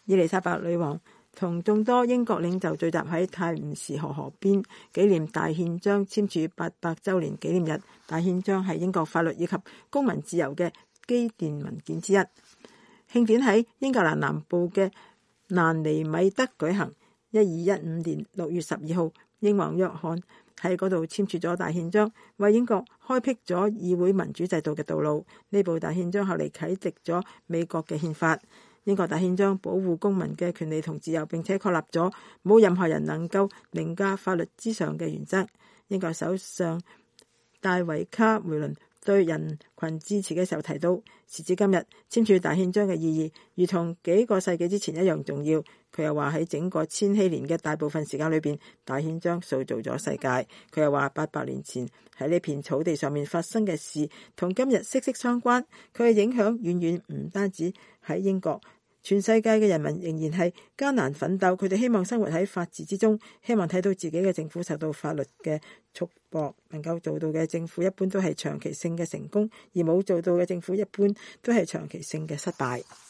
伊麗莎白女王同眾多英國領袖聚集喺泰晤士河河邊紀念大憲章簽署800週年紀念日。大憲章係英國法律以及公民自由嘅基奠文件之一。慶典喺英格蘭南部嘅蘭尼米德舉行。1215年6月12號，英王約翰喺嗰度簽署咗大憲章，為英國開闢咗議會民主制度嘅道路。呢部大憲章後嚟啟迪咗美國嘅憲法。英國大憲章保護公民嘅權利同自由，並且確立咗冇任何人能夠凌駕法律之上嘅原則。英國首相戴維卡梅倫對人群致辭嘅時候提到，時至今日簽署大憲章嘅意義如同幾個世紀之前一樣重要。佢又話喺整個千禧年嘅大部分時間裏邊，大憲章塑造咗世界。佢又話800年前喺呢片草地上面發生嘅事同今日息息相關。佢嘅影響遠遠唔單止喺英國，全世界嘅人民仍然係艱難奮鬥。佢哋希望生活喺法治之中，希望睇到自己嘅政府受到法律嘅束縛。能夠做到嘅政府一般都係長期性嘅成功，而冇做到嘅政府一般都係長期性嘅失敗。